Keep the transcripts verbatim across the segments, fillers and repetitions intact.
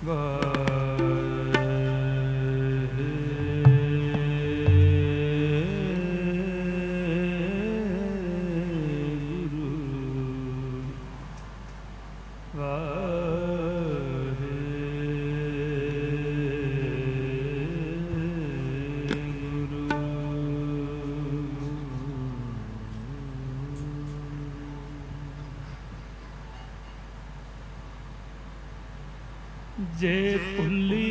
ਜੇ ਭੁੱਲੀ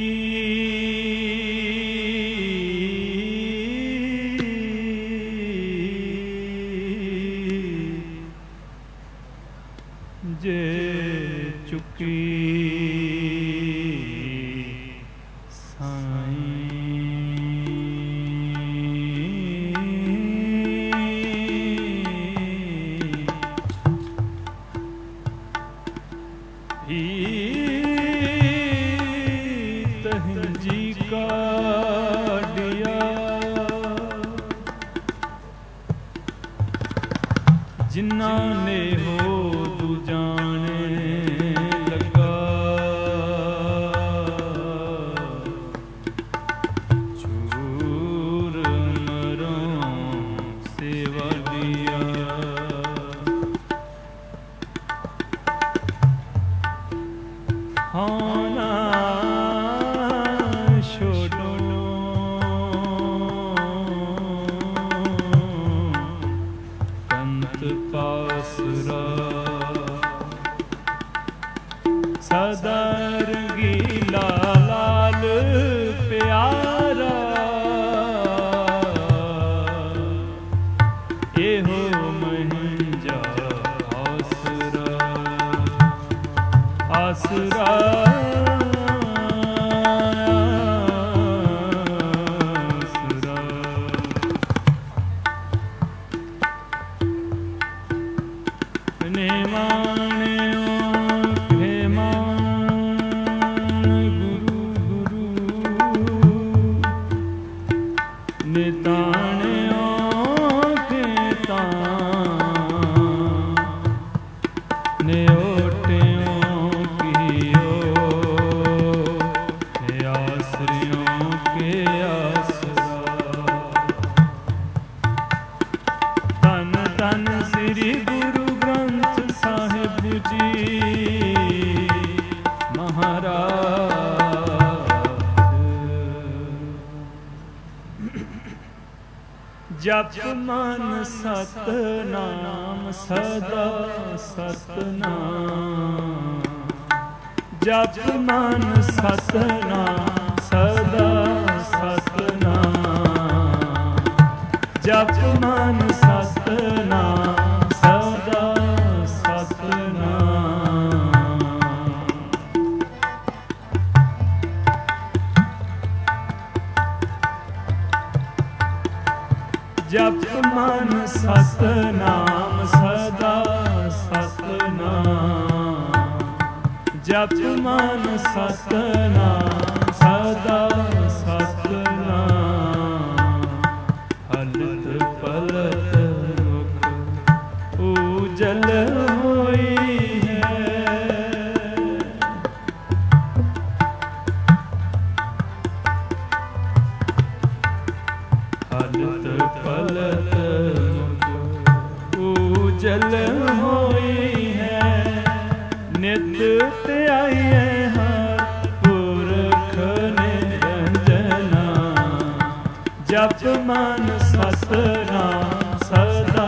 ਜੇ ਚੁੱਕੀ जिन्ना ने हो तू जाने लगा चूर मरों सेवा दिया हाँ ना छोड़ो पासरा सदा रंगीला लाल प्यारा एहो महंजा आसरा आसरा श्री गुरु ग्रंथ साहिब जी महाराज जप मन सतनाम सदा सतनाम जप मन सतनाम सदा सतनाम जप मन सतनाम सदा सतनाम जप मन सतनाम सदा सतनाम जप मन सतनाम सदा सतनाम हलत पलत मुख उजल होई है हलत पलत उजल होई है नित त्याइए हर पुरख निरंजना जप मन सतनाम सदा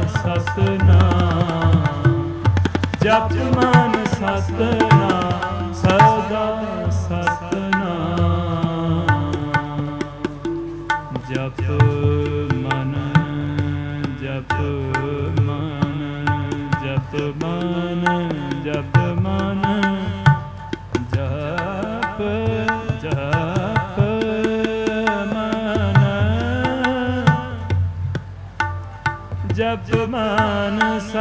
सतनाम जप मन सतनाम सदा सतनाम जप मन जप मन जप मन जप मन जप जप मन जप मन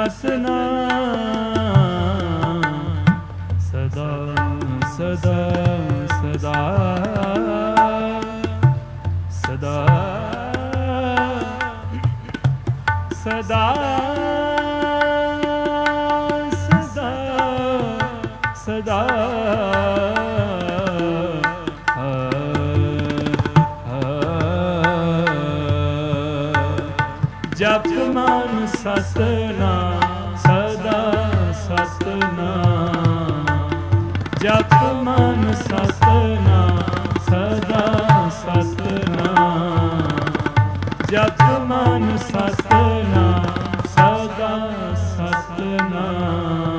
सतनाम सदा सदा सदा सदा सदा सदा सदा ਸਤਨਾਮ ਜਪ ਮਨ ਸਤਨਾਮ ਸਦਾ ਸਤਨਾਮ ਜਪ ਮਨ ਸਤਨਾਮ ਸਦਾ ਸਤਨਾਮ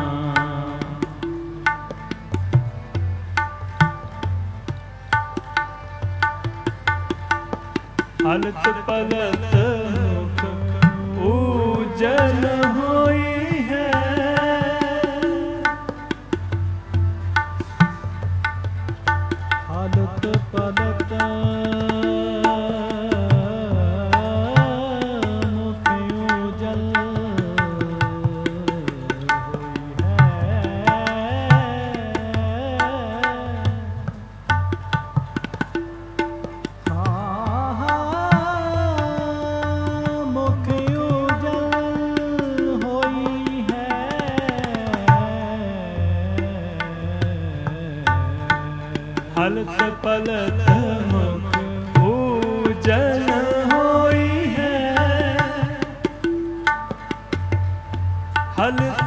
ਹਲਤ ਪਲਤ ਮੁਖ ਊਜਲ ਹੋਈ ਹੈ ਹਲਤ ਪਲਤ ਮੁਖ ਊਜਲ ਹਲਤ ਪਲਤ ਮੁਖ ਊਜਲ ਹੋਈ ਹੈ ਹਲਤ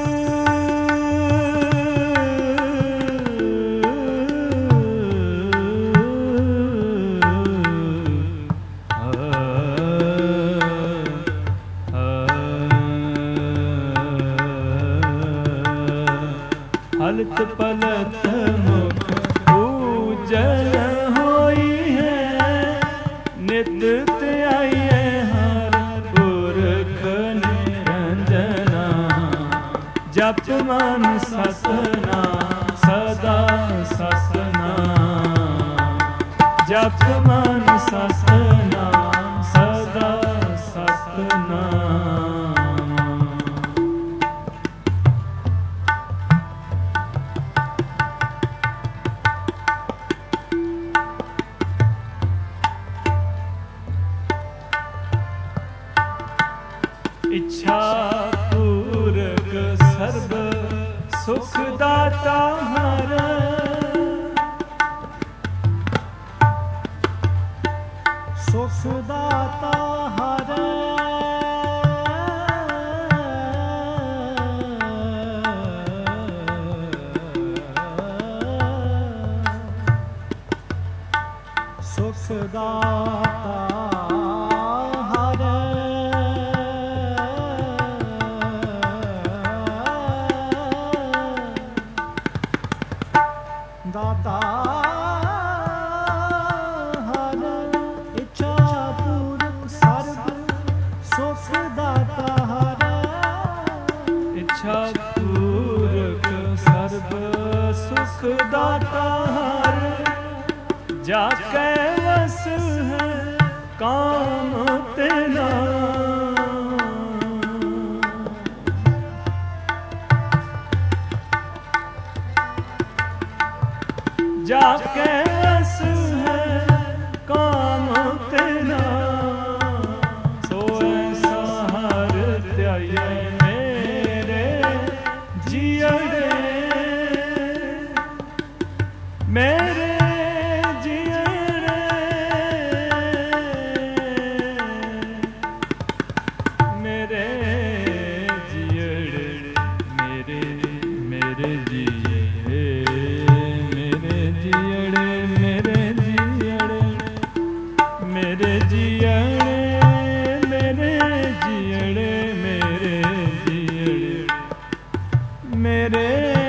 ਹਲਤ ਪਲਤ ਮੁਖ ਊਜਲ ਹੋਈ ਹੈ ਨਿਤ ਧਿਆਈਐ ਹਰਿ ਪੁਰਖ ਨਿਰੰਜਨਾ ਜਪ ਮਨ ਸਤਨਾਮ ਸਦਾ ਸਤਨਾਮ ਜਪ ਮਨ ਸਤਨਾਮ ਸਦਾ ਸਤਨਾਮ ਇੱਛਾ ਪੂਰਕ ਸਰਬ ਸੁਖ ਦਾਤਾ ਹਰ ਸੁਖ ਦਾਤਾ ਹਰ ਸੁਖ ਦਾਤਾ ਦਾਤਾ ਹਰ ਇੱਛਾ ਪੂਰਕ ਸਰਬ ਸੁਖ ਦਾਤਾ ਹਰ ਇੱਛਾ ਪੂਰਕ ਸਰਬ ਸੁਖ ਦਾਤਾ ਹਰ ਜਾ ਕੈ ਵਸ ਹੈ ਕਾਮ ਤੇਨਾ ਜਾ ਕੈ ਵਸ ਹੈ ਕਾਮ ਤੇਨਾ ਸੋਇ ਸਹਰ ਧਿਆਈਐ ਮੇਰੇ ਜੀਅੜੇ ਮੇਰੇ ਜੀਅੜੇ ਮੇਰੇ ਜੀਅੜੇ ਮੇਰੇ ਮੇਰੇ ਜੀਅੜੇ ਮੇਰੇ ਜੀਅੜੇ ਮੇਰੇ ਜੀਅੜੇ ਮੇਰੇ ਜੀਅੜੇ ਮੇਰੇ ਜੀਅੜੇ ਮੇਰੇ ਜੀਅੜੇ ਮੇਰੇ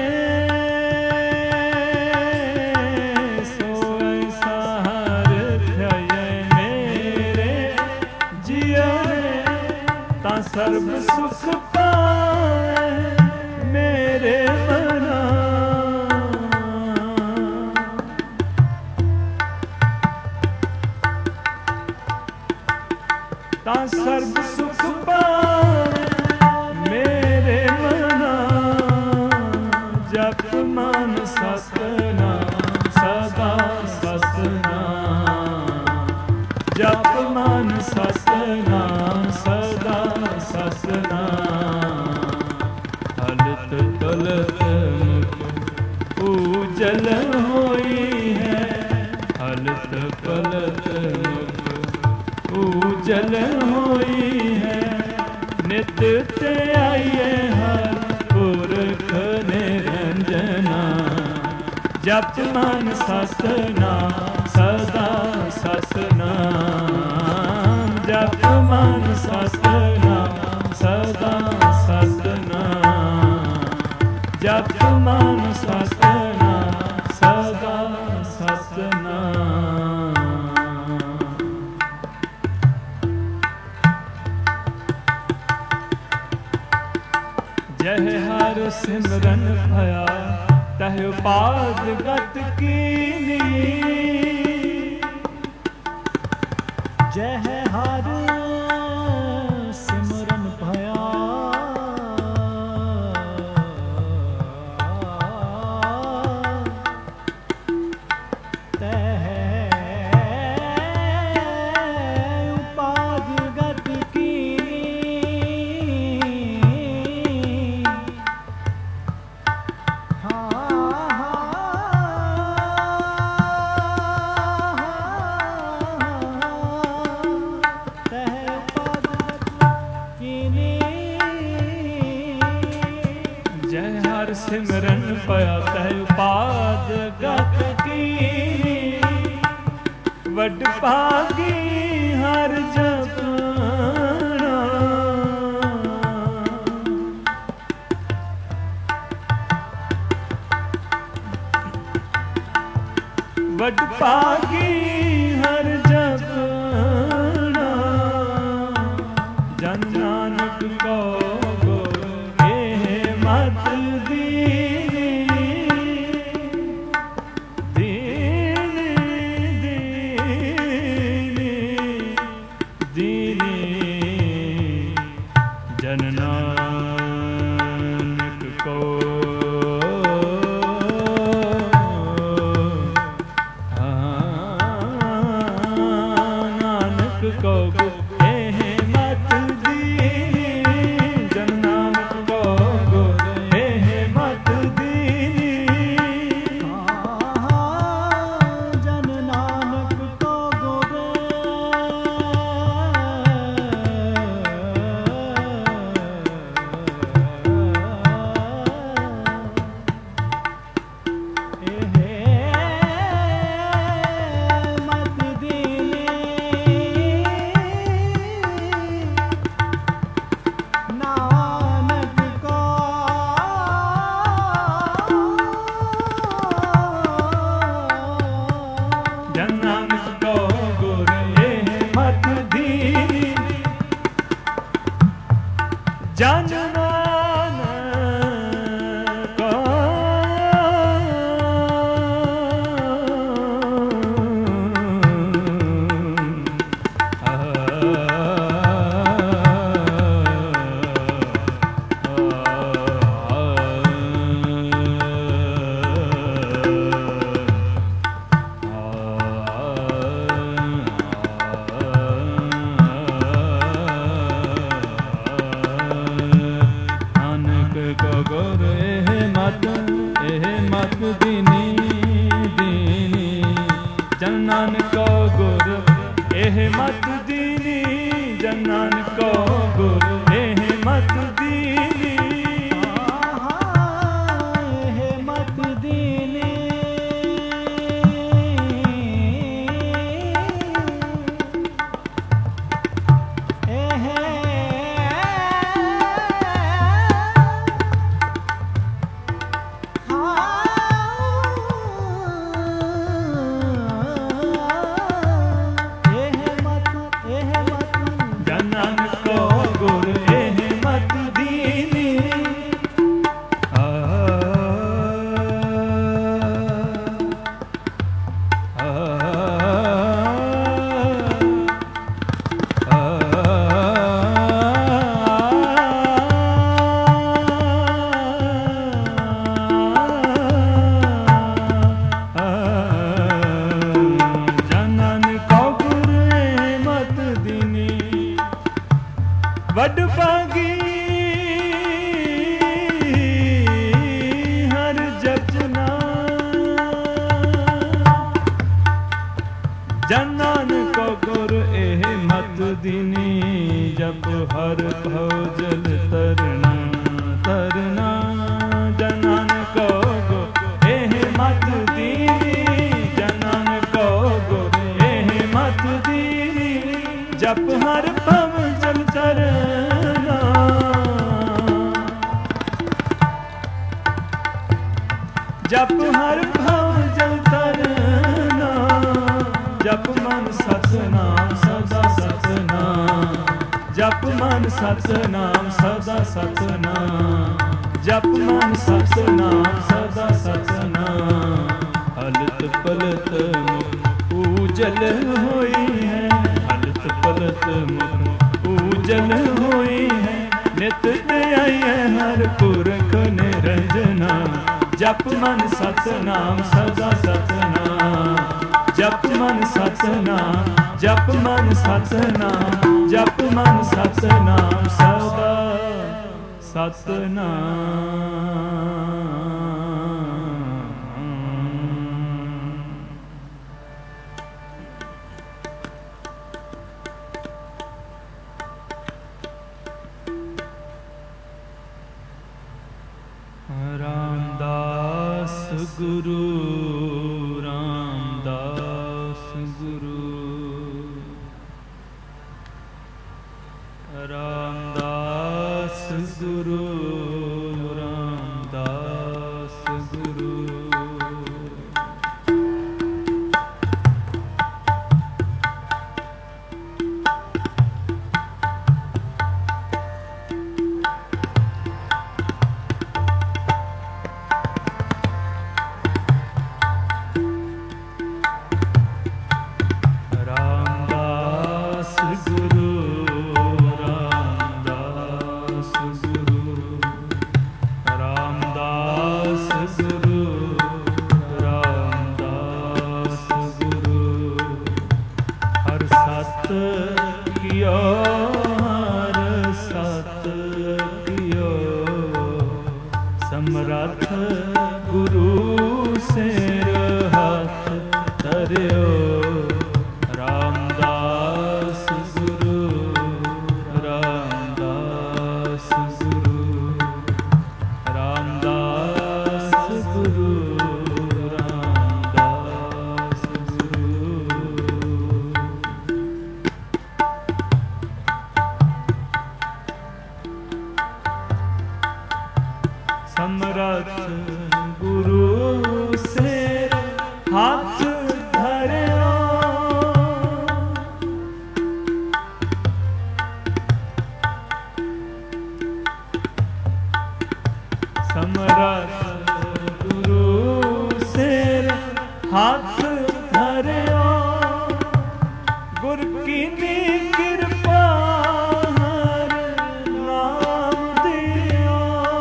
ਸੋਇ ਸਹਰ ਧਿਆਈਐ ਮੇਰੇ ਜੀਅੜੇ ਤਾਂ ਸਰਬ ਸੁਖ ਪਾਏ ਮੇਰੇ ਮਨਾ ਤਾਂ ਸਰਬ ਸੁਖ ਪਾਏ ਮੇਰੇ ਮਨਾ ਜਪ ਮਨ ਸਤਨਾਮ ਸਦਾ ਸਤਨਾਮ ਜਪ ਮਨ ਸਤਨਾਮ ਸਦਾ ਸਤਨਾਮ ਹਲਤ ਤਲਤ ਮੁਖ ਊਜਲ ਹੋਈ ਹੈ ਹਲਤ ਪਲਤ ਮੁਖ ਊਜਲ ਹੋਈ ਹੈ ਨਿਤ ਧਿਆਈਐ ਹਰਿ ਪੁਰਖ ਜਪ ਮਨ ਸਤਨਾਮ ਸਦਾ ਸਤਨਾਮ ਜਪ ਮਨ ਸਤਨਾਮ ਸਦਾ ਸਤਨਾਮ ਜਪ ਮਨ ਸਤਨਾਮ ਸਦਾ ਸਤਨਾਮ ਜਹ ਹਰ ਸਿਮਰਨ ਭਇਆ ਤਹ ਉਪਾਦ ਗਤ ਕੀਨੀ ਜਹ ਹਰ ਸਿਮਰਨ ਭਇਆ ਤਹ ਉਪਾਦ ਗਤ ਕੀਨੀ ਸਿਮਰਨ ਪਿਆ ਤੈ ਉਪਾਦ ਗਤ ਕੀਨੀ ਵੱਡ ਭਾਗੀ ਹਰ ਜਪਣਾ ਵੱਡ ਭਾਗੀ ਹਰ ਜਪਣਾ ਜਨ ਨਾਨਕ ਕੋ ਗੁਰ ਇਹ ਮਤ ਜਨ ਨਾਨਕ ਕੋ ਨਾਨਕ ਕੋ ਇਹ ਮਤ ਦੀਨੀ ਜਨ ਨਾਨਕ ਕੋ ਇਹ ਮਤ ਦੀਨੀ ਜਨ ਨਾਨਕ ਕੋ ਗੁਰ ਜਨ ਨਾਨਕ ਗੁਰ ਇਹ ਮਤ ਇਹ ਮਤ ਦੀਨੀ ਦੀਨੀ ਜਨ ਨਾਨਕ ਗੁਰ ਇਹ ਮਤ ਦੀਨੀ ਜਨ ਨਾਨਕ ਗੁਰ ਇਹ ਮਤ ਦੀਨੀ ਇਹ ਮਤ ਦੀਨੀ ਇਹ ਵੱਡ ਭਾਗੀ ਹਰ ਜਪਨਾ ਜਨ ਨਾਨਕ ਗੁਰ ਇਹ ਮਤ ਦੀਨੀ ਜਪ ਹਰ ਭਉ ਜਲ ਤਰਨਾ ਤਰਨਾ ਜਨ ਨਾਨਕ ਗੁਰ ਇਹ ਮਤ ਦੀਨੀ ਜਪ ਹਰ ਭਉ ਜਲ ਤਰਨਾ, ਜਪ ਮਨ ਸਤਨਾਮ ਸਦਾ ਸਤਨਾਮ, ਜਪ ਮਨ ਸਤਨਾਮ ਸਦਾ ਸਤਨਾਮ, ਜਪ ਮਨ ਸਤਨਾਮ ਸਦਾ ਸਤਨਾਮ। ਹਲਤ ਪਲਤ ਮੁਖ ਊਜਲ ਹੋਈ ਹੈ, ਹਲਤ ਪਲਤ ਮੁਖ ਊਜਲ ਹੋਈ ਹੈ, ਨਿਤ ਧਿਆਈਐ ਹਰ ਪੁਰਖ ਨਿਰੰਜਨਾ। ਜਪ ਮਨ ਸਤਨਾਮ ਸਦਾ ਸਤਨਾਮ, ਜਪ ਮਨ ਸਤਨਾਮ, ਜਪ ਮਨ ਸਤਨਾਮ, ਜਪ ਮਨ ਸਤਨਾਮ ਸਦਾ ਸਤਨਾਮ। ਰਾਮਦਾਸ ਗੁਰੂ, ਰਾਮਦਾਸ ਗੁਰੂ, ਰਾਮਦਾਸ ਗੁਰੂ, ਰਾਮਦਾਸ ਗੁਰੂ। ਸਮਰੱਥ ਗੁਰੂ ਸਿਰ ਹੱਥ ਧਰਿਓ, ਰਾਮਦਾਸ ਗੁਰੂ, ਰਾਮਦਾਸ ਗੁਰੂ, ਰਾਮਦਾਸ ਗੁਰੂ, ਰਾਮਦਾਸ ਗੁਰੂ। ਸਮਰੱਥ ਗੁਰੂ ਸਿਰ ਹੱਥ ਧਰਿਓ, ਸਮਰੱਥ ਗੁਰੂ ਸਿਰ ਹੱਥ ਧਰਿਓ, ਗੁਰ ਕੀਨੀ ਕਿਰਪਾ ਹਰ ਨਾਮ ਦਿਓ,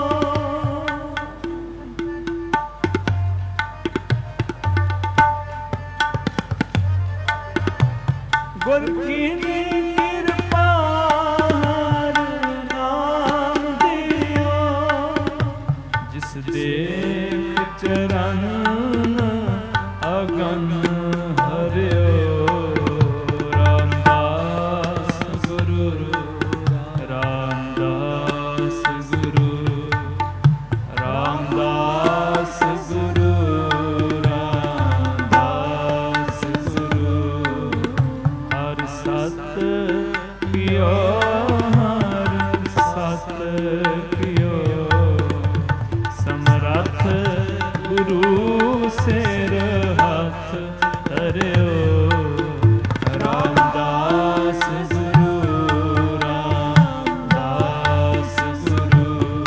ਗੁਰ ਕੀਨੀ ਕਿਰਪਾ ਹਰ ਨਾਮ ਦਿਓ, ਜਿਸ ਦੇਖ ਚਰਨ ਅਗਨ ਹਰਿਓ, ਰਾਮਦਾਸ ਗੁਰੂ, ਰਾਮਦਾਸ ਗੁਰੂ, ਰਾਮਦਾਸ ਗੁਰੂ, ਰਾਮਦਾਸ ਗੁਰੂ। ਹਰ ਸਤ ਪਿਓ, ਹਰ ਸਤ ਪਿਓ, ਸਮਰੱਥ ਗੁਰੂ ਸਿਰ ਹੱਥ ਧਰਿਓ, ਰਾਮਦਾਸ ਗੁਰੂ, ਰਾਮਦਾਸ ਗੁਰੂ,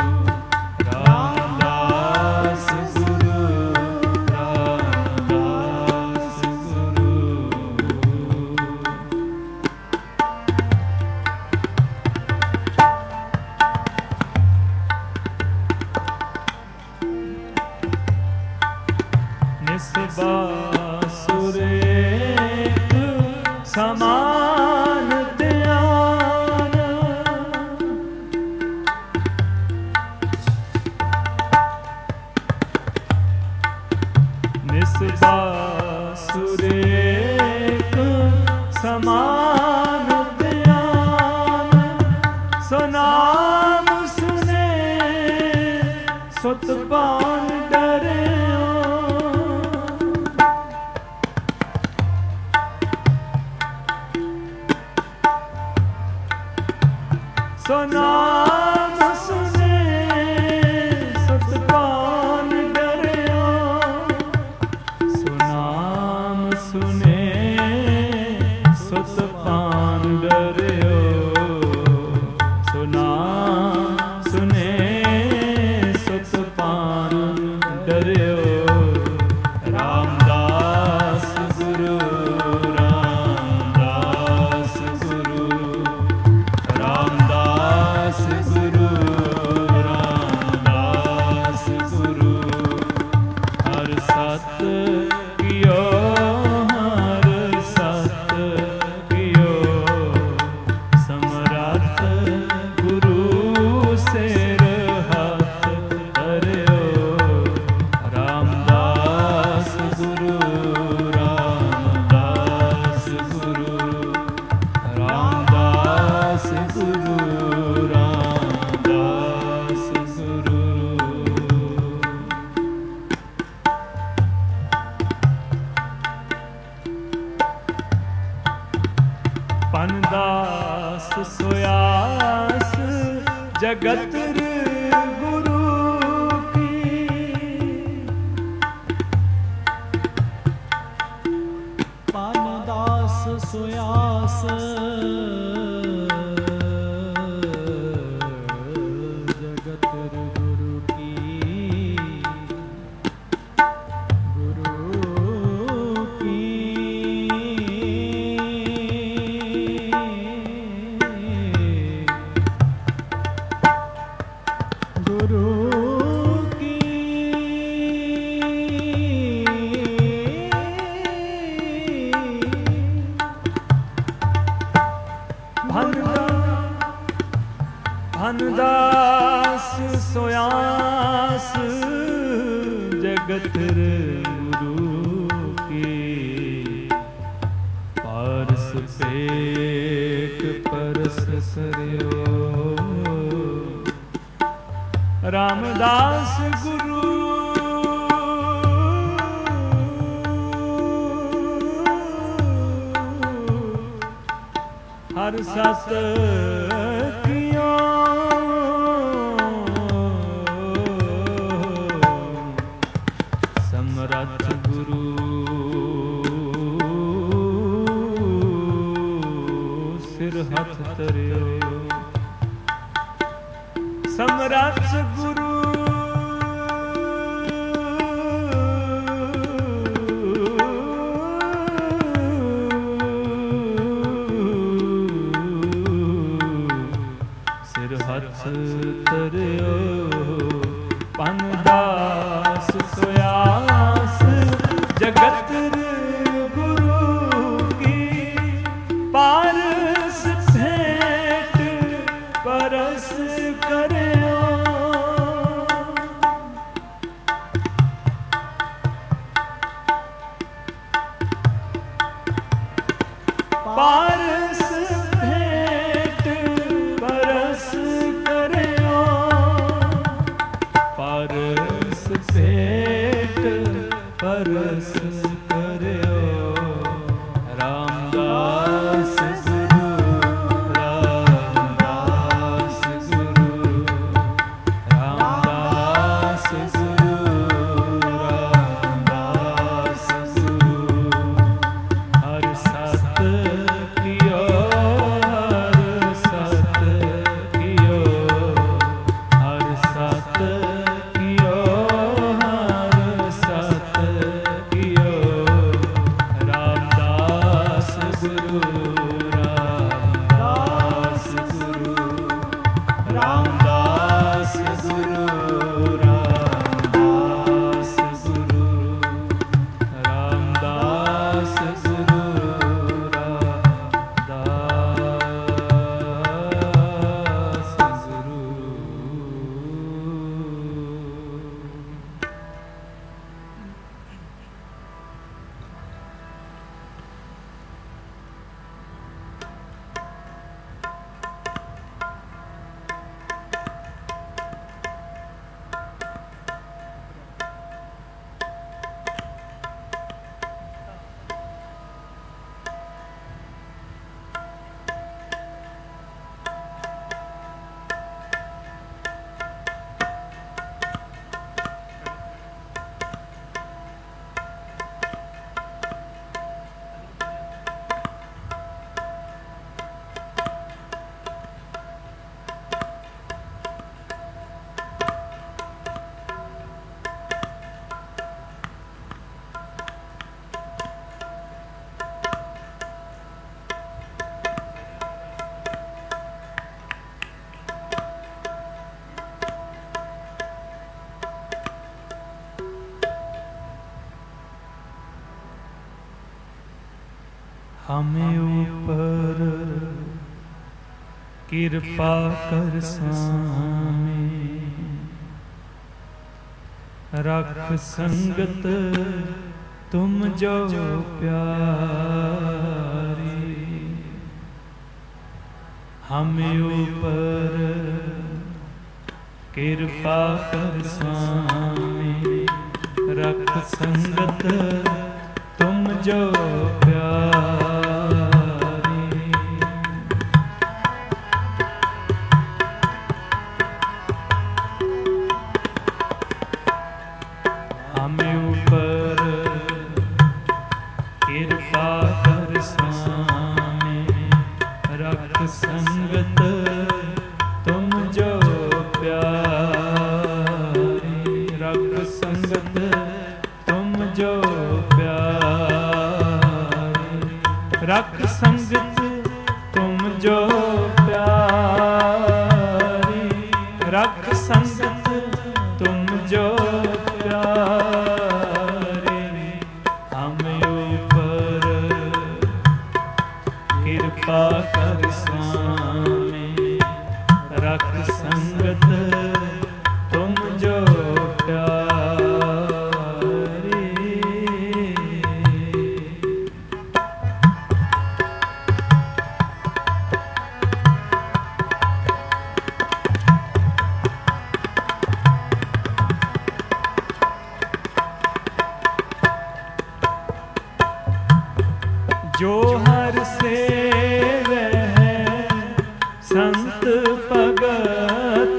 ਰਾਮਦਾਸ ਗੁਰੂ, ਰਾਮਦਾਸ ਗੁਰੂ। ਨਿਸਬਾਸੁਰ ਏਕ ਸਮਾਨ ਧਿਆਨ, ਨਿਸਬਾਸੁਰ ਏਕ ਸਮਾਨ ਧਿਆਨ, ਸੋ ਨਾਮ ਸੁਨੇ ਸੁਤ ਪਾਨ ਡਰਿਓ, ਸੋ ਨਾਮ ਸੁਨੇ ਸੁਤ ਪਾਨ ਡਰਿਓ, डरियो रामदास गुरु रामदास गुरु रामदास गुरु रामदास गुरु हर सत कियो हर सत कियो समरथ गुरु सिर हाथ धरियो रामदास गुरु रामदास गुरु रामदास गुरु रामदास गुरु पनदास सोयास जगत गुरु की पानदास सोयास जगत गुरु की गुरु की गुरु की धनदास सोयास जगत गुरु की पारस पेट परस करियो रामदास गुरु हर सत कियो समरथ गुरु सिर हाथ धरियो समरथ गुरु सिर हाथ धरियो पनदास सोयास जगत गुरु की पारस भेंट परस करियो पारस भेंट परस करियो परस भेंट परस करियो रामदास गुरु रामदास गुरु रामदास गुरु रामदास गुरु हर सत कियो हर सत कियो हर सत कियो हर सत कियो हमें ऊपर कृपा कर स्वामी, रख संगत तुम जो प्यारी। हमें ऊपर कृपा कर स्वामी, रख संगत तुम जो प्यारी। हमें ऊपर कृपा कर स्वामी, रख संगत तुम जो प्यारी। रख संगत तुम जो प्यारी, रख संगत तुम जो प्यारी। रख संगत तुम जो प्यारी। हमें ऊपर कृपा कर स्वामी, रख संगत तुम जो प्यारी। जो हर से वह संत भगत,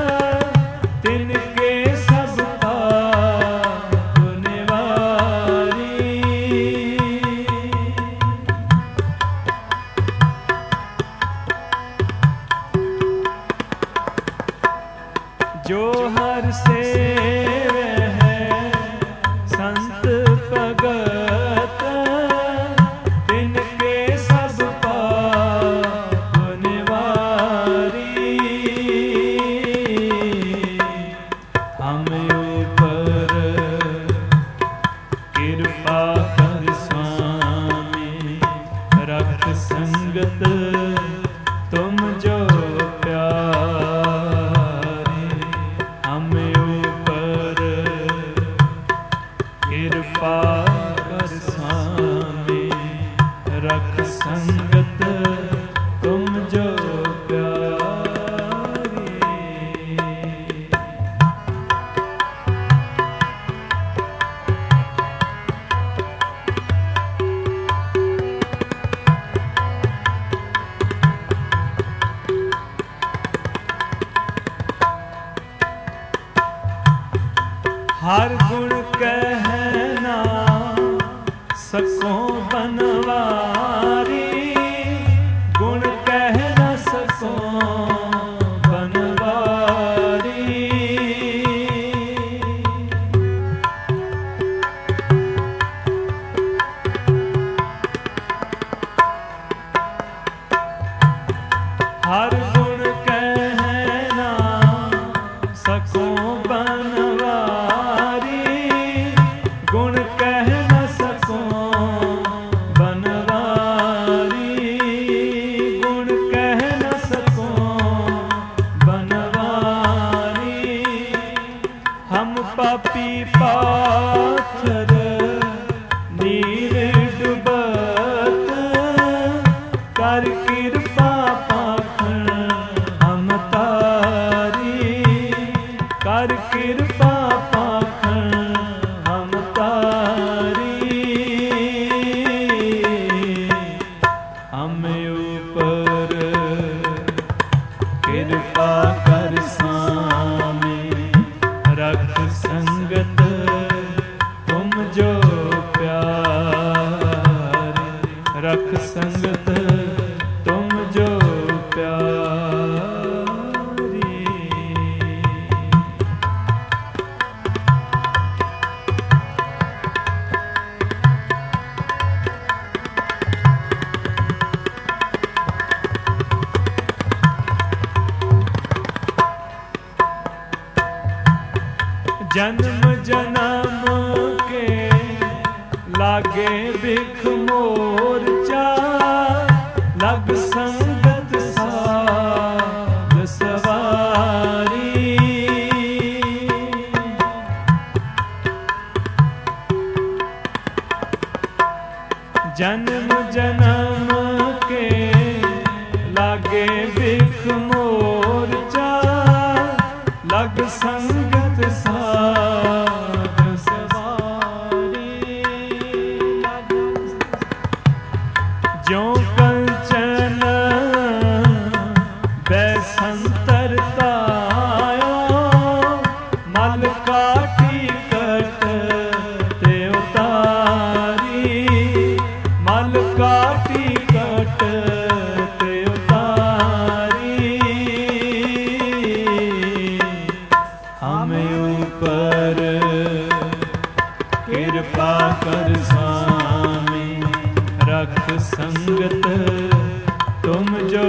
तिनके सब पाप निवारी। जो हर से वह संत भगत, तिनके सब पाप निवारी। हमें ऊपर कृपा कर स्वामी, रख संगत तुम जो प्यारी। हमें ऊपर कृपा कर स्वामी, रख संगत तुम जो प्यारी। हर गुण कहना सको बनवारी, गुण कह न सको बनवारी। हर गुण कहना सको बनवारी, गुण कह न सको बनवारी। गुण कह न सको बनवारी। हम पापी पाथर नीर डुबत, कर कृपा पाखण हम तारी। कर कृपा पाखण हम तारी। हमें ऊपर कृपा कर स्वामी, रख संगत तुम जो प्यारी। रख संगत तुम जो प्यारी। जन्म जन्म के लागे बिख मोर चा, जन्म जन्म के लागे बिख मोर्चा, लग संगत साध सवारी। ज्यों कंचन बैसंतर तायो, मल काटी कट ते उतारी, मल काटी कट ते उतारी। हमें ऊपर कृपा कर स्वामी, रख संगत तुम जो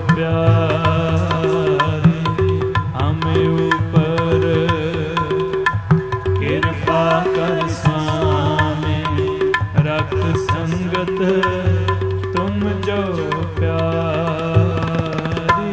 प्यारे। हमें ऊपर कृपा कर स्वामी, रख संगत तुम जो प्यारे।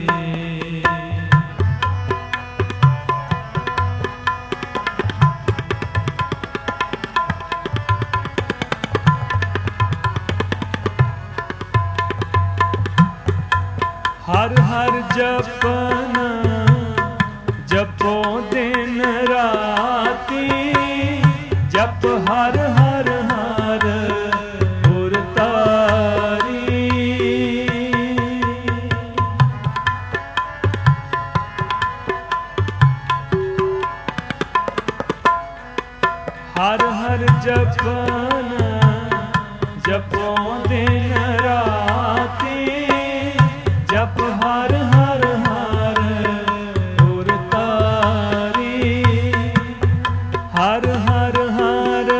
हर हर जपन जपो दिन राती, जप हर हर हर उर तारी। हर हर जपन जपो दिन राती, जप हर हर हर उर तारी। हर हर हर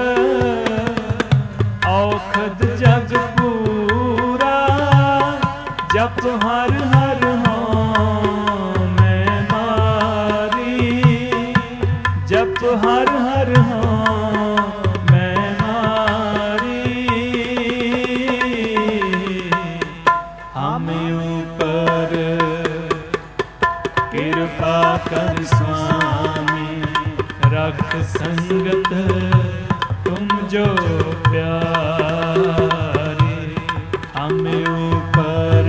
औखद जग पूरा, जप हर हर हों मैं मारी, जप हर हर हों मैं मारी। हमें ऊपर कृपा कर स्वामी, रख संगत तुम जो प्यारे। हमें ऊपर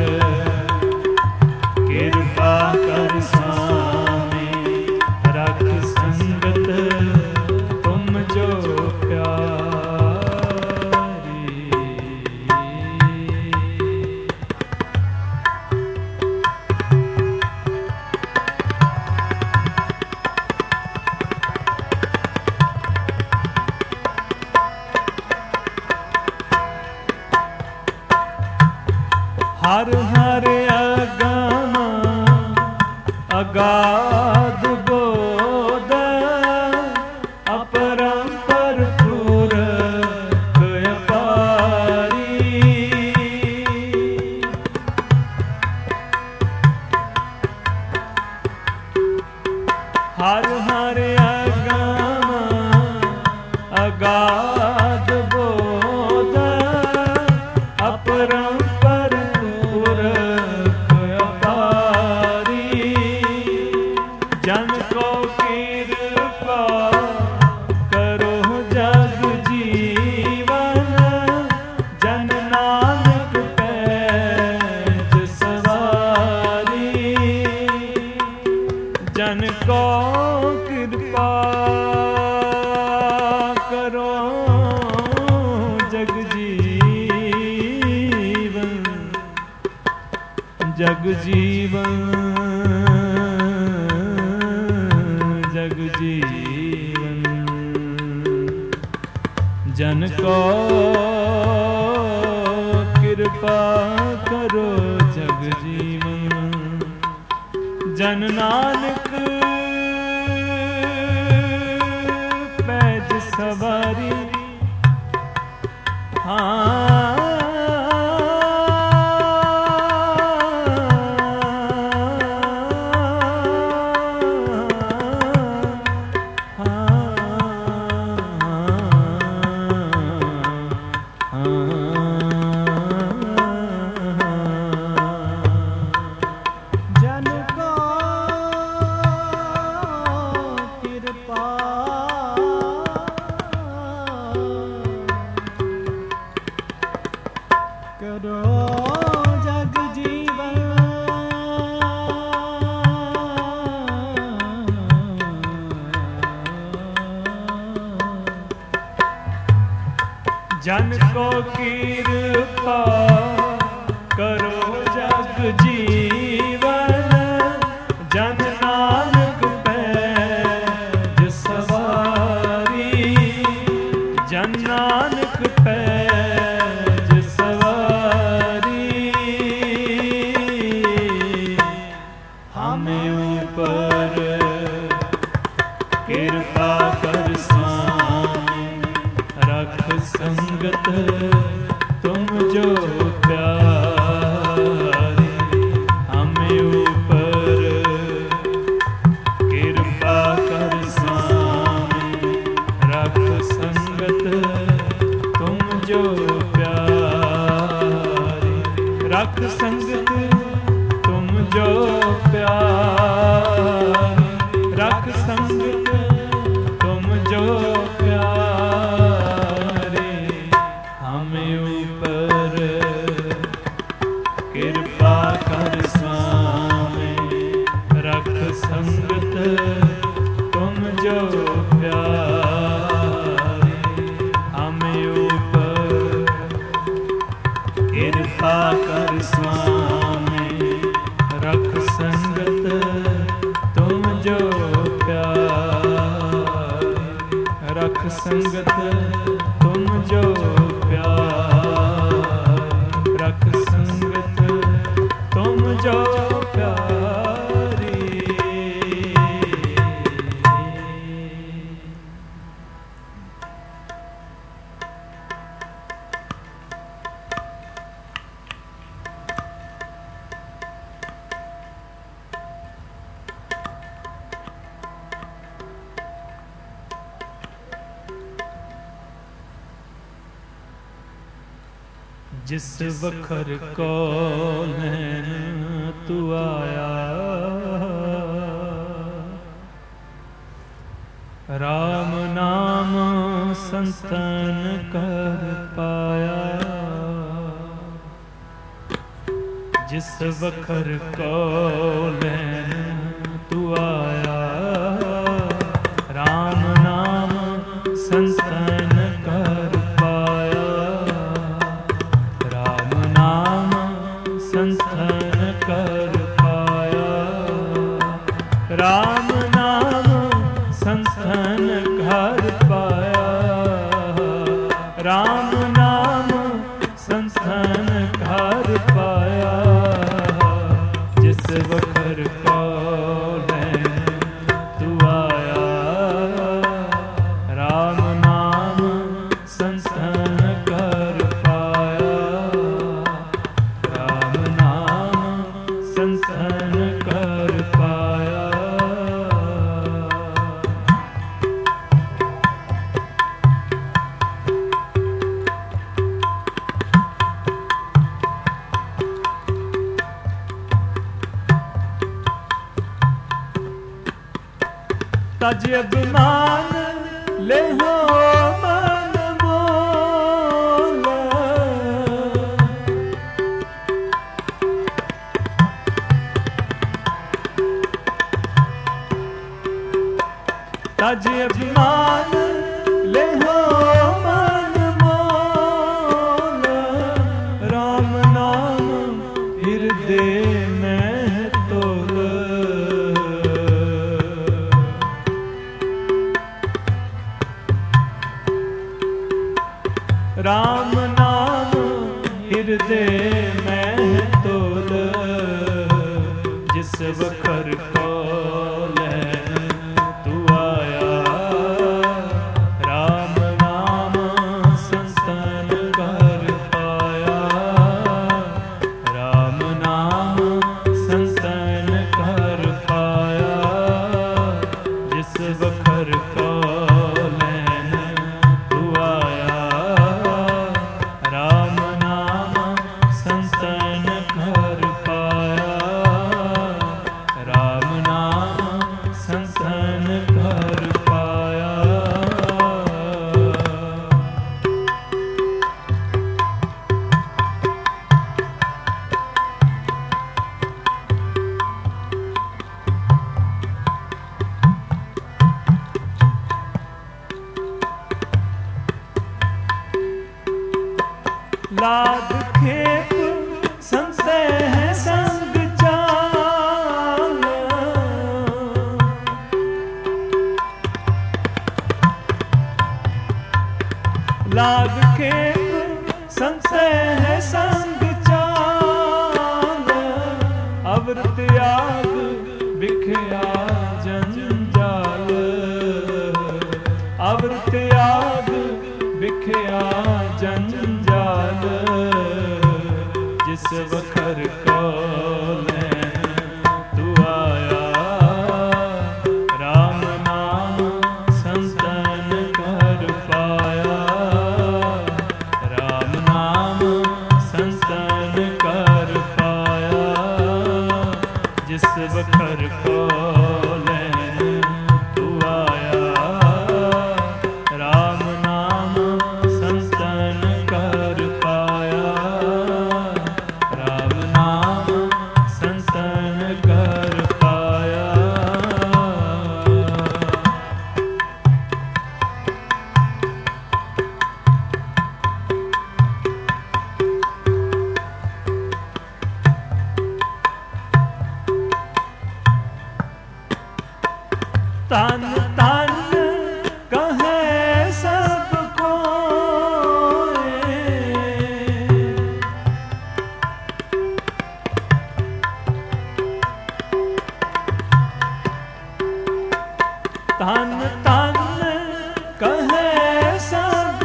कृपा कर स्वामी, रख संगत तुम जो प्यारे। हर हर अगम अगाध बोध, अपरंपर पुरख अपारी। हर हर अगम अगाध बोध, अपरंपर पुरख अपारी। जन को कृपा करो जग जीवन, जन नानक पैज सवारी। जन को कृपा करो जग जीवन, जग जीवन, जग जीवन। जन को कृपा करो जग जीवन, जन नानक पैज सवारी। हाँ जन को कृपा करो जग जीवन जन को कृपा करो जग जीवन जन नानक पैज सवारी जन नानक पैज सवारी हमें ऊपर कृपा कर स्वामी रख संगत तुम जो प्यारे हमें ऊपर कृपा कर स्वामी रख संगत तुम जो प्यारे रख संगत तुम जो प्यारे रख संगत तुम जो प्यारे हमें ऊपर कृपा कर स्वामी रख संगत तुम जो प्यारे हमें ऊपर कृपा कर स्वामी रख संगत तुम जो प्यारे रख संगत तुम जो प्यारे रख संगत तुम जो प्यारी जिस वखर को नैन तू आया राम नाम संतन कर पाया जिस वखर को नैन तू आया राम नाम संतन कर पाया राम नाम संतन कर पाया राम नाम संतन कर पाया राम नाम संतन कर पाया जिस वखर को तू आया राम नाम संतन कर पाया राम नाम संतन कर पाया तज अभिमान ले हो मन मोल तज अभिमान ले हो मन मोल राम नाम हृदय में तोल राम नाम हृदय में तोल जिस वखर को तू आया राम नाम संतन कर पाया राम नाम संतन कर पाया जिस वखर को तू आया राम नाम संतन कर पाया ਲਾਦ ਖੇਪ ਸੰਤੇ ਹੈ ਸੰਗ ਚਾਲ ਲਾਦ ਖੇਪ ਸੰਤੇ ਹੈ ਸੰਗ ਚਾਲ ਅਵਰ ਤਿਆਗ ਵਿਖਿਆ ਜੰਜਾਲ ਅਵਰ ਤਿਆਗ ਵਿਖਿਆ ਜੰਜਾਲ ਜਿਸ ਵਖਰ ਕੋ ਲੈਣ ਤੂੰ ਆਇਆ ਰਾਮ ਨਾਮ ਸੰਤਨ ਕਰ ਪਾਇਆ ਰਾਮ ਨਾਮ ਸੰਤਨ ਕਰ ਪਾਇਆ ਜਿਸ ਵਖਰ ਕੋ ਲੈਣ ਤੂੰ ਆਇਆ ਰਾਮ ਨਾਮ ਸੰਤਨ ਕਰ ਪਾਇਆ ਰਾਮ ਨਾਮ ਸੰਤਨ ਕਰ ਪਾਇਆ ਤਨ ਤਨ ਕਹੈ ਸਭ ਕੋਇ ਤਨ ਤਨ ਕਹੈ ਸਭ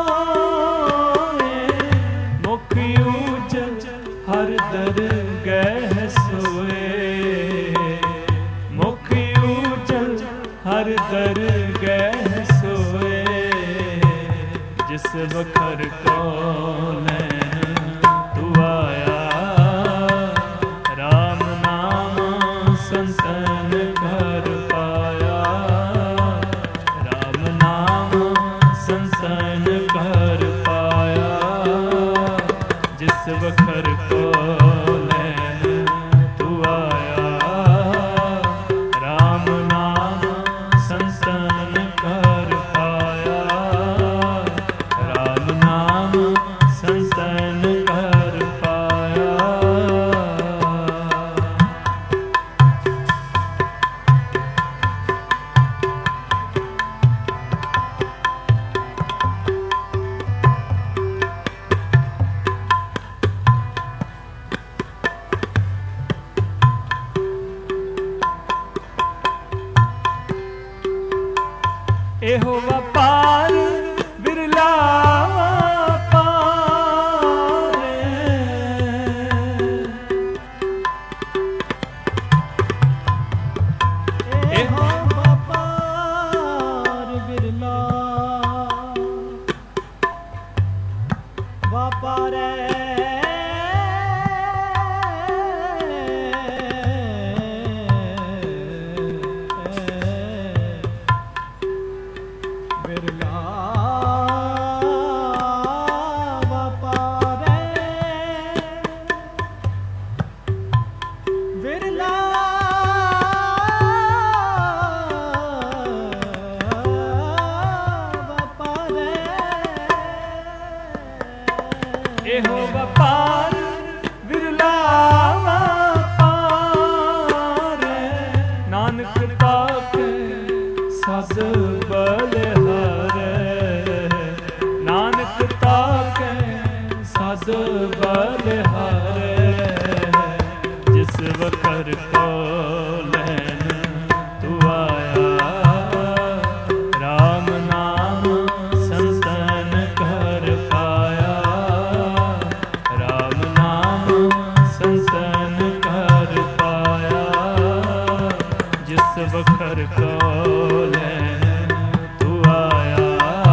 ਕੋਇ ਮੁਖ ਉਜਲ ਹਰ ਦਰਗਹਿ ਸੋਏ ਮੁਖ ਉਜਲ ਹਰ ਦਰਗਹਿ ਸੋਏ ਜਿਸ ਵਖਰ ਕੋ ਲੈਣ ਤੂੰ ਆਇਆ ਰਾਮ ਨਾਮ ਸੰਤਨ ਕਰ ਪਾਇਆ ਰਾਮ ਨਾਮ ਸੰਤਨ ਕਰ ਪਾਇਆ ਜਿਸ ਵਖਰ ਕੋ ਲੈਣ ਤੂੰ ਆਇਆ ਰਾਮ ਨਾਮ ਸੰਤਨ ਕਰ ਪਾਇਆ ਰਾਮ ਨਾਮ ਸੰਤਨ ਕਰ ਪਾਇਆ ਇਹੋ ਵਪਾਰ ਬਿਰਲਾ ਵਪਾਰ ਇਹੋ ਵਪਾਰ ਬਿਰਲਾ ਵਪਾਰੈ ਬਿਰਲਾ ਵਪਾਰੈ ਬਿਰਲਾ ਵਪਾਰੈ ਇਹੋ ਵਪਾਰ ਬਿਰਲਾ ਵਪਾਰ ਨਾਨਕ ਤਾਕੇ ਸਦ ਬਲਿਹਾਰੈ ਨਾਨਕ ਤਾਕੇ ਸਦ ਬਲਿਹਾਰੈ ਜਿਸ ਵਖਰ ਕੋ ਲੈਣ ਤੂੰ ਆਇਆ ਰਾਮ ਨਾਮ ਸੰਤਨ ਕਰ ਪਾਇਆ ਰਾਮ ਨਾਮ ਸੰਤਨ ਕਰ ਪਾਇਆ ਜਿਸ ਵਖਰ ਕੋ ਲੈਣ ਤੂੰ ਆਇਆ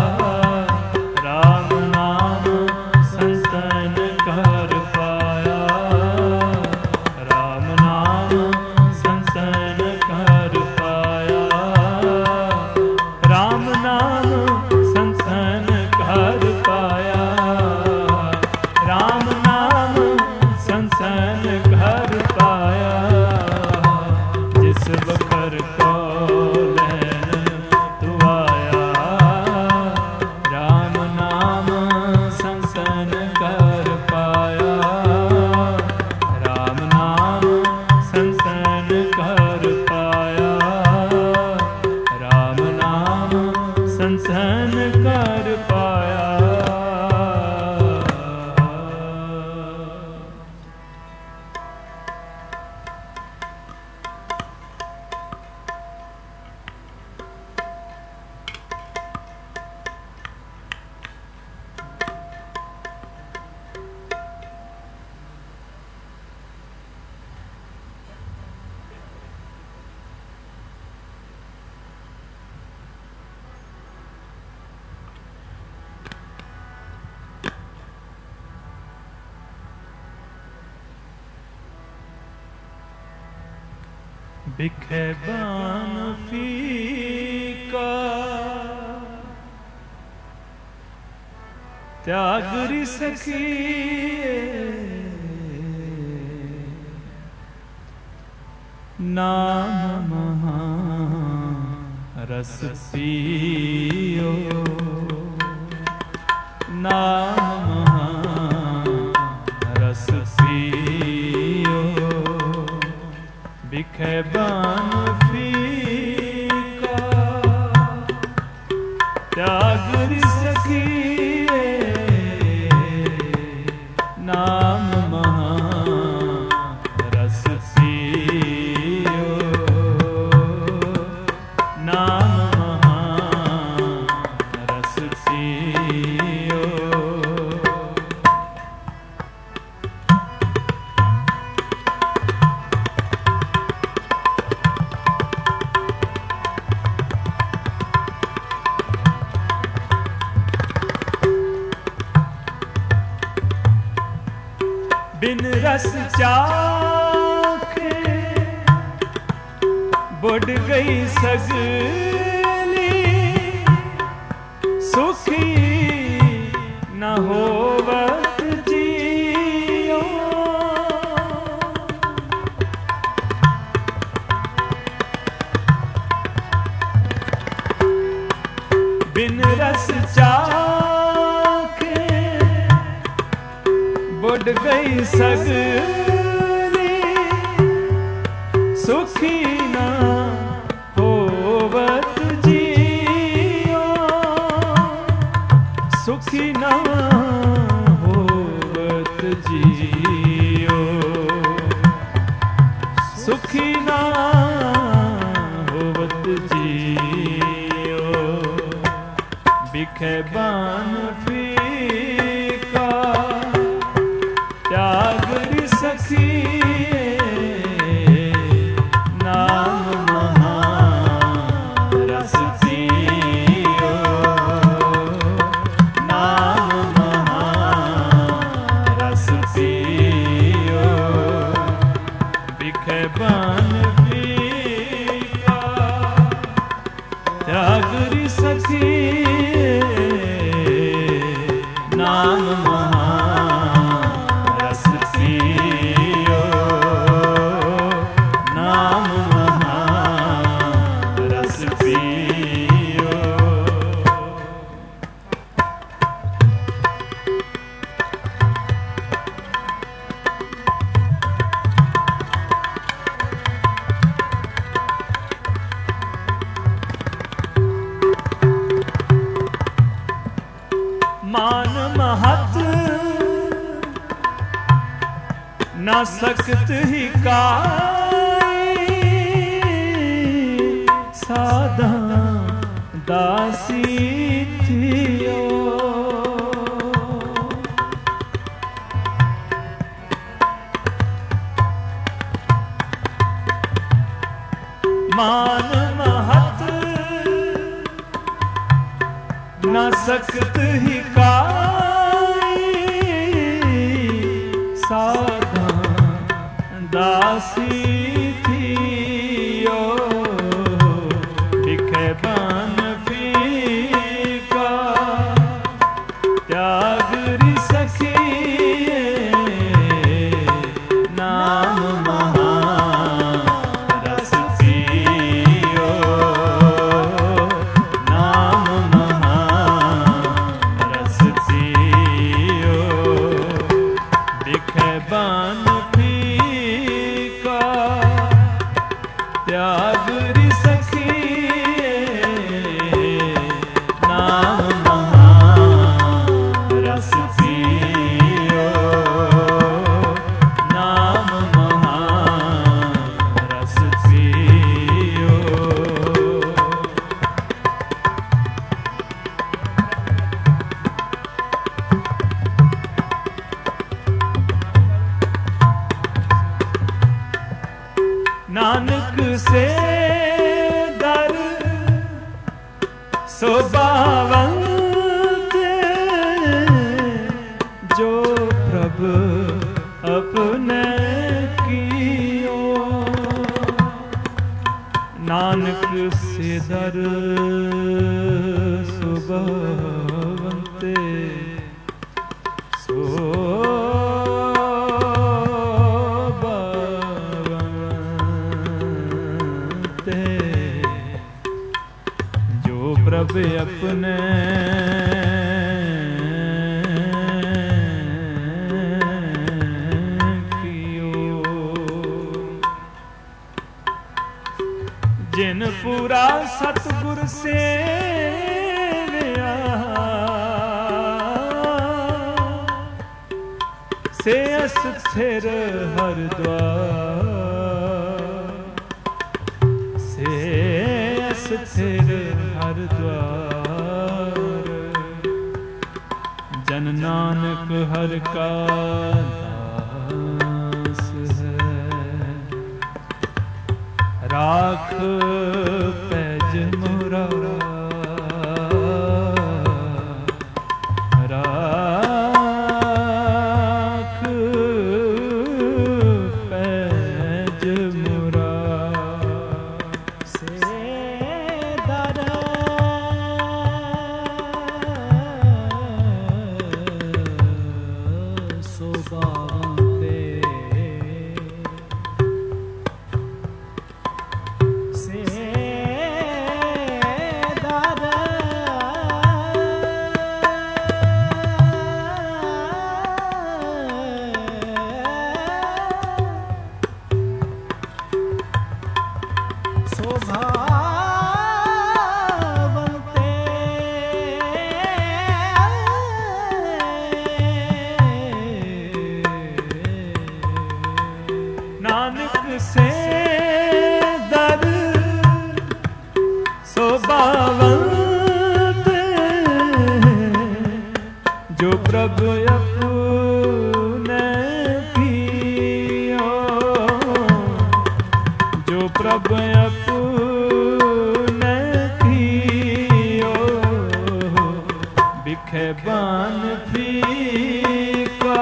ਰਾਮ ਨਾਮ ਸੰਤਨ ਕਰ ਪਾਇਆ ਰਾਮ ਨਾਮ बिखे बान फीका त्यागरी सखी नाम महा रस पियो नाम महा रस पियो बिखे बान फीका त्यागरी सखी नाम महा रस पियो नाम महा रस पियो बिन रस चाखे बुढ़ गई सगली सुखी न होवत जियो बिन रस चाखे बुढ़ गई सगली सुखी ना होवत जियो सुखी ना होवत जियो सुखी ना होवत जियो बिखे बान फीका त्यागरी सखी नाम महा रस पियो नाम महा रस पियो बिखे बान फीका त्यागरी सखी नाम महा रस पियो नाम महा रस पियो मान महत न सकत ही काई साधा दासी थियो मान महत न सकत ही काई साधा दासी थियो बिखे बान फीका त्यागरी सखी नाम महा रस पियो नाम महा रस पियो बिखे बान फीका त्यागरी सखी नाम महा रस पियो नाम महा रस पियो नानक से दर सोबावंत जो प्रभु अपने कियो शोभावंते शोभावंते जो प्रभु अपने जिन पूरा सतगुर से से अस्थिर हर द्वार से अस्थिर हर द्वार जन नानक हर का दास है राख पैज मोरा राख पैज मोरा से दर शोभावंते नानक से दर शोभावंत जो प्रभु अपने कियो जो प्रभु अपने कियो बिखे बान फीका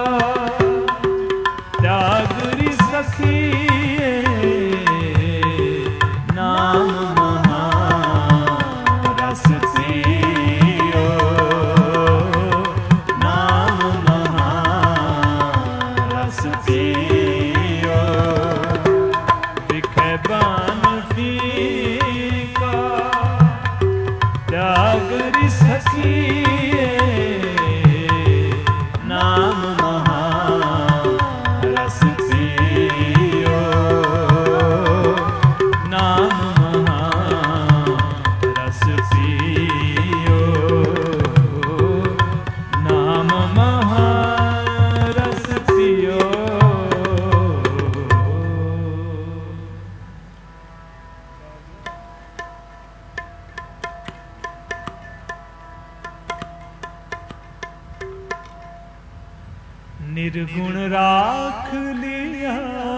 त्यागरी सखिए नाम महारस पियो नाम महारस पियो बिखे बान फीका त्यागरी सखिए नाम महारस पियो नाम महारस पियो नाम महारस पियो। निर्गुण राख लिया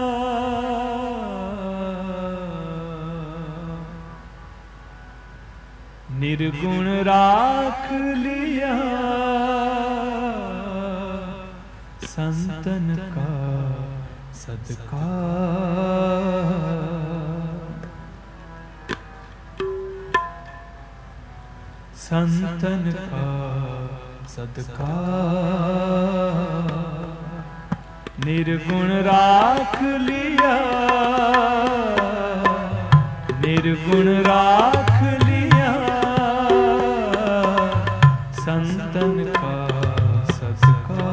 निर्गुण राख लिया संतन का सदका संतन का सदका निर्गुण राख लिया निर्गुण राख लिया संतन का सदका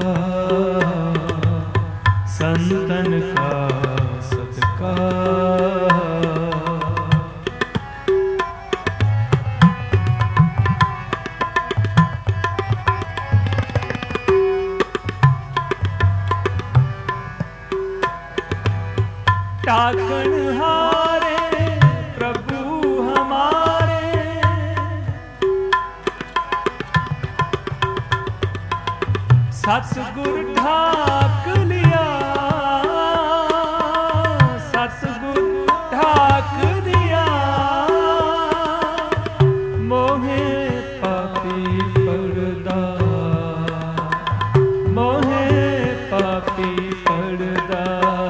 संतन का सदका टाकन हारे प्रभु हमारे सतगुर ढाक लिया सतगुर ढाक दिया मोहे पापी पर्दा मोहे पापी पर्दा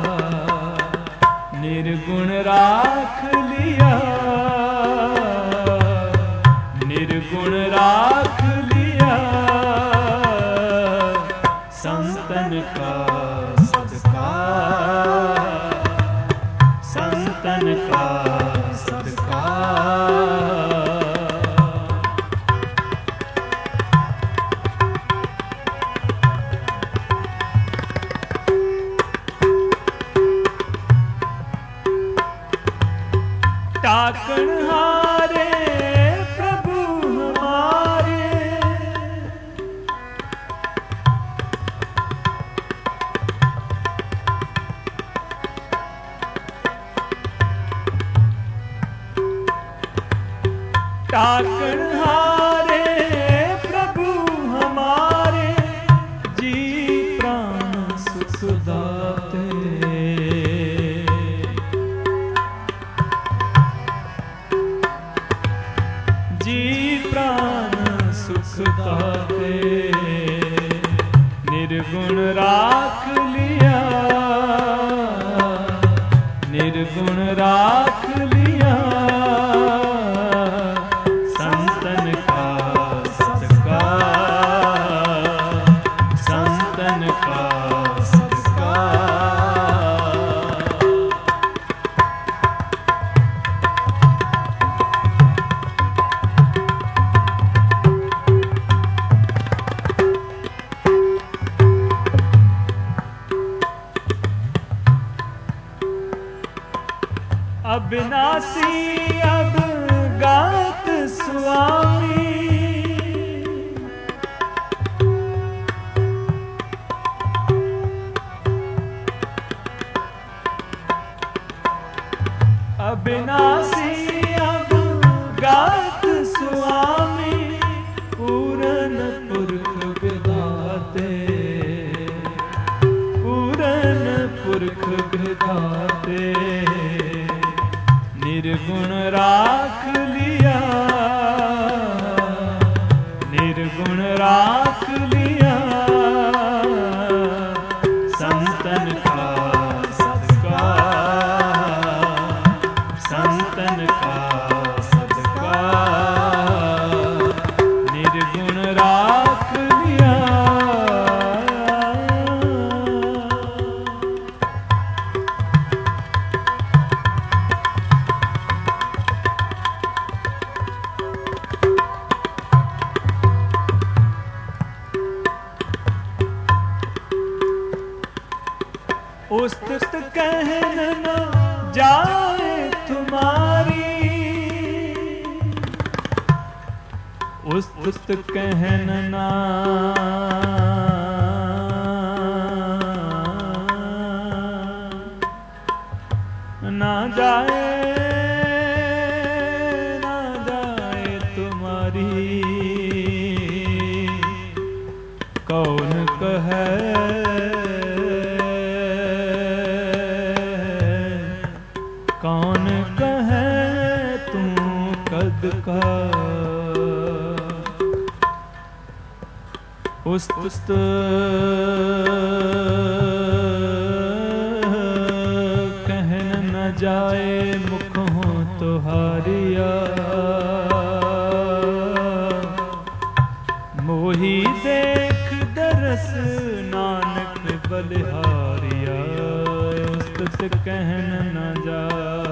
निर्गुण राख लिया निर्गुण राख लिया गाते, निर्गुण राख लिया, निर्गुण राख लिया, संतन का सत्कार, संतन का अविनाशी अवगात स्वामी, अविनाशी अवगात स्वामी, पूरन पुरख विधाते, पूरन पुरख विधाते, निर्गुण राख लिया, निर्गुण राख लिया, संतन का सत्कार, संतन का सत्कार, निर्गुण राख लिया। उस्तुत कहन न जाए तुम्हारी, उस्तुत कहन ना ना जाए, ना जाए तुम्हारी, कौन कहे कौन कहे तू कद का, उस्तुत कहन न जाए मुख हो तुहारिया, मोही देख दरस नानक बलिहारिया, उस्तुत कहन न जा,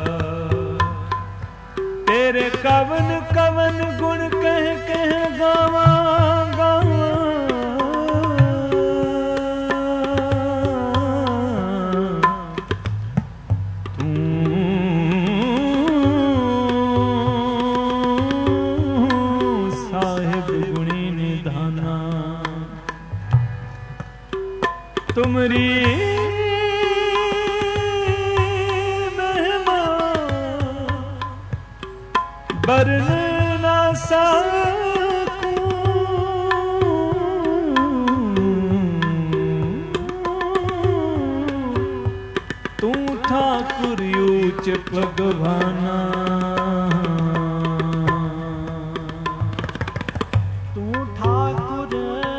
तेरे कवन कवन गुण कह कह गावा गावा, तू साहिब गुणी निधाना, तुमरी बरन ना सकूं, तू ठाकुर ऊंच भगवाना, तू ठाकुर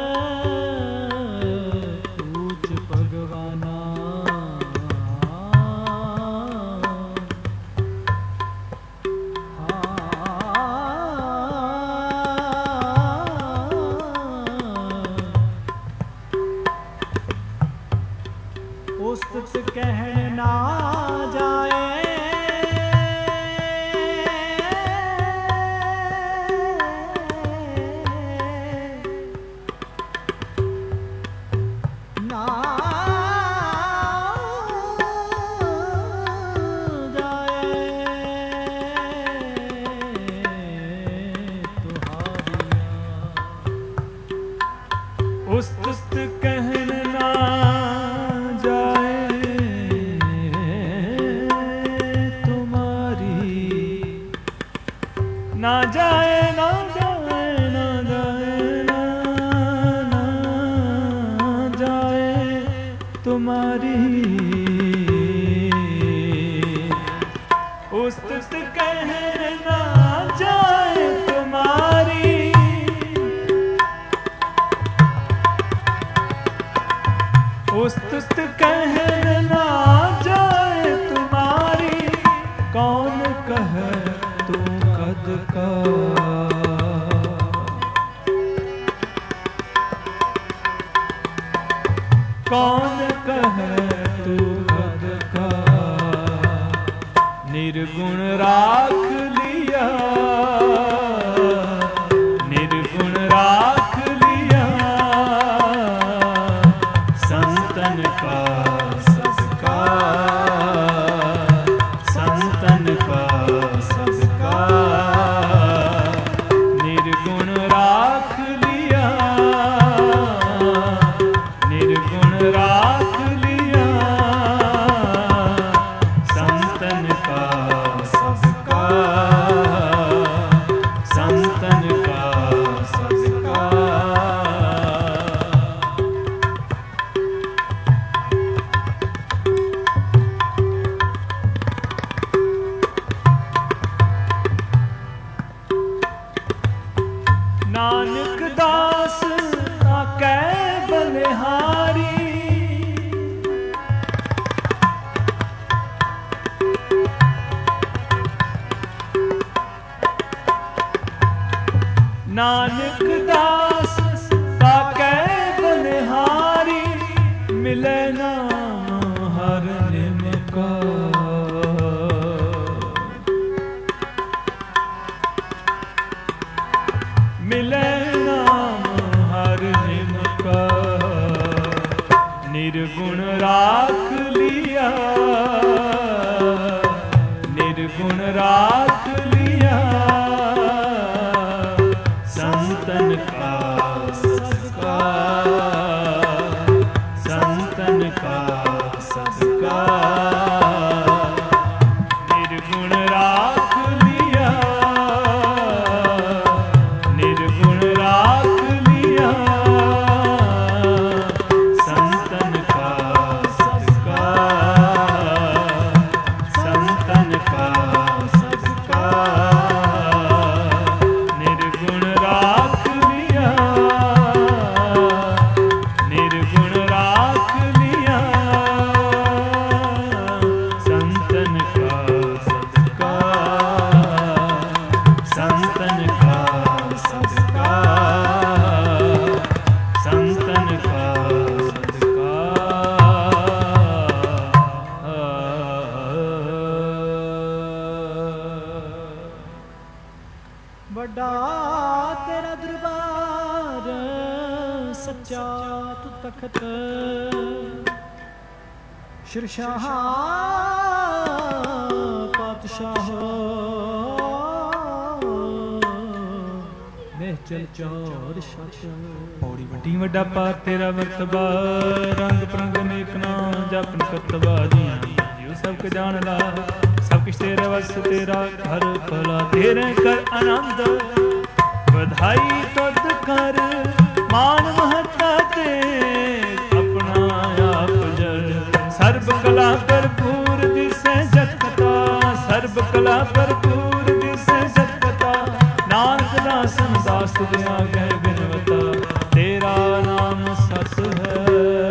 ऊंच भगवाना, उस्तुत कहन ना जाए, ना जाए तुहारिया, उस्तुत कहन ना ना जाए ना जाए ना जाए ना ना जाए तुम्हारी, उस्तुत कहन ना जाए तुम्हारी, उस्तुत कहन ना जाए तुम्हारी, कौन कहे तू कद का। कौन कहे तू कद का, निर्गुण राख लिया, निर्गुण राख लिया, संतन का सबका, संतन का सबका, निर्गुण राख लिया, निर्गुण राख लिया, संतन का सबका, संतन का सबका। नानक दास आकै बलिहारी, नानक दास आकै बलिहारी, मिले नाम हर निमका। मिले नाम हर निमका, निर्गुण राख लिया, निर्गुण राख लिया, संतन का सबका, संतन का सबका, निर्गुण राख लिया, निर्गुण राख लिया, संतन का सबका, संतन का सबका, निर्गुण राख लिया, निर्गुण राख लिया, संतन का सबका, संतन का सबका, संतन का सबका। ਵੱਡਾ ਤੇਰਾ ਦਰਬਾਰ ਸੱਚਾ ਤੂੰ ਤਖਤ, ਸ਼ਿਰਸ਼ਾਹ ਪਾਤਸ਼ਾਹ, ਨਿਹਚਲ ਚੌਰ ਛਤ। ਪੌੜੀ ਵੱਡੀ ਵੱਡਾ ਪਾਰ ਤੇਰਾ ਮਰਤਬਾ, ਰੰਗ ਪ੍ਰੰਗ ਨੇਕ ਨਾਮ ਜਪਨ ਕਰਤਬਾ। ਜੀਆਂ ਜਿਉ ਸਭ ਕੁ ਜਾਣ ਲਾ, ਸਭ ਕੁਛ ਤੇਰੇ ਵਸ ਤੇਰਾ ਘਰ ਭਲਾ। ਤੇਰੇ ਕਰ ਆਨੰਦ ਵਧਾਈ ਤੁਧ ਕਰ, ਮਾਨ ਮਹੱਤਾ ਤੇ ਆਪਣਾ ਆਪ ਜਰ। ਸਰਬ ਕਲਾ ਭਰਪੂਰ ਦਿਸੈ ਜਗਤਾ, ਸਰਬ ਕਲਾ ਭਰਪੂਰ ਦਿਸੈ ਜਗਤਾ। ਨਾਨਕ ਦਾਸਨ ਦਾਸ ਤੁਧ ਆਗੈ ਬਿਨਵਤਾ, ਤੇਰਾ ਨਾਮ ਸਤ ਹੈ।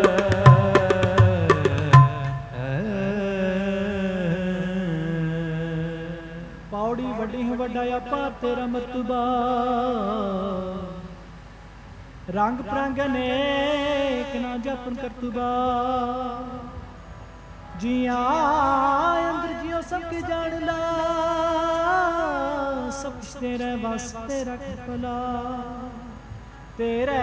ਪੌੜੀ ਵੱਡੀ ਵੱਡਾ ਆਪਾ ਤੇਰਾ ਮਰਤਬਾ, ਰੰਗ ਪ੍ਰੰਗ ਅਨੇਕ ਨਾ ਜਪਨ ਕਰਤੂਬਾ। ਜੀਆਂ ਅੰਦਰ ਜਿਉ ਸਭ ਕੇ ਜਾਣ ਲਾ, ਸਭ ਕੁਛ ਤੇਰੇ ਵਸ ਤੇਰਾ ਭਲਾ। ਤੇਰੇ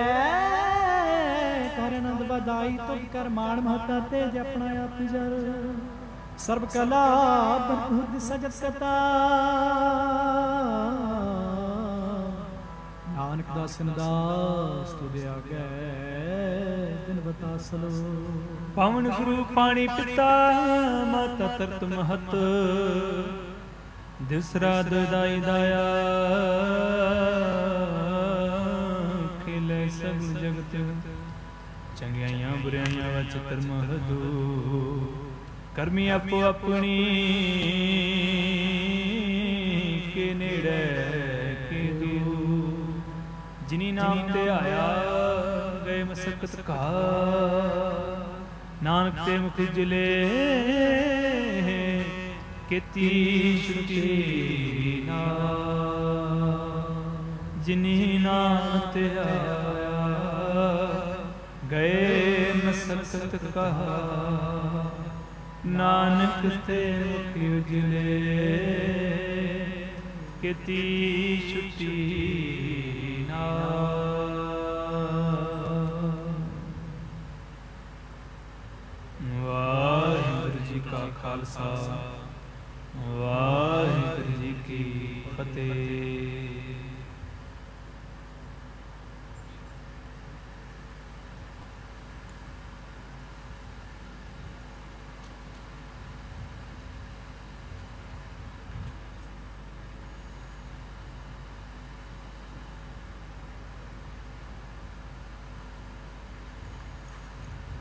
ਕਰ ਆਨੰਦ ਵਧਾਈ ਤੁਧ ਕਰ, ਮਾਣ ਮਹੱਤਾ ਤੇ ਜਪਣਾ ਆਪ ਜਰ। ਸਰਬ ਕਲਾ ਭਰਪੂਰ ਦਿਸੈ ਜਗਤਾ, ਨਾਨਕ ਦਾਸਨ ਦਾਸ ਤੁਧ ਆਗੈ ਦਿਨ ਬਤਾਸਲੋ। ਪਵਨ ਗੁਰੂ ਪਾਣੀ ਪਿਤਾ, ਮਾਤਾ ਤਰਤ ਮਹਤ। ਦਿਸ ਰਾਤ ਦਾਈ ਦਾਇਆ, ਖੇਲੇ ਸਗਲ ਜਗਤ। ਚੰਗਿਆਈਆਂ ਬੁਰਾਈਆਂ ਵਿੱਚ ਧਰਮ ਹਦੂ, ਕਰਮੀ ਆਪੋ ਆਪਣੀ ਕੇ ਨੇੜੇ ਕੇ ਦੂਰ। ਜਿਨੀ ਨਾਮ ਤੇ ਆਇਆ ਗਏ ਮਸਕਤ ਕਾ, ਨਾਨਕ ਤੇ ਮੁਖ ਉਜਲੇ ਕੀਤੀ ਛੁਟੀ ਨਾ ਜਿਨੀ ਨਾਮ ਤੇ ਆਇਆ ਗਏ ਨ ਸਕਤ ਕਹਾ ਨਾਨਕ ਤੇ ਮੁਖ ਉਜਲੇ ਕੀਤੀ ਛੁਟੀ